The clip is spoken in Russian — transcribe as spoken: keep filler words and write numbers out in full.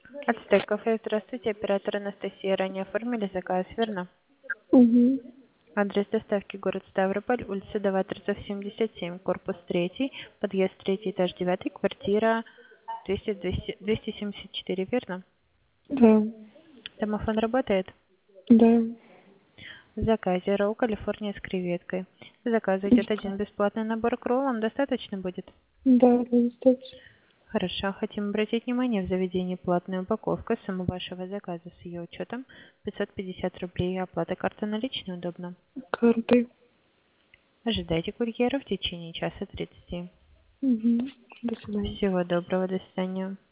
Ацтек кафе, здравствуйте, оператор Анастасия. Ранее оформили заказ, верно? Угу. Адрес доставки город Ставрополь, улица Даваторцев, семьдесят семь, корпус третий, подъезд третий, этаж девятый, квартира двести, двести, двести семьдесят четыре, верно? Да. Домофон работает? Да. В заказе ролл Калифорния с креветкой. Заказ идет один бесплатный набор к роллам, достаточно будет? Да, достаточно. Хорошо. Хотим обратить внимание, в заведении платная упаковка. Сумма вашего заказа с ее учетом пятьсот пятьдесят рублей. Оплата карты наличной удобно. Картой. Ожидайте курьера в течение часа тридцати. Угу. До свидания. Всего доброго, до свидания.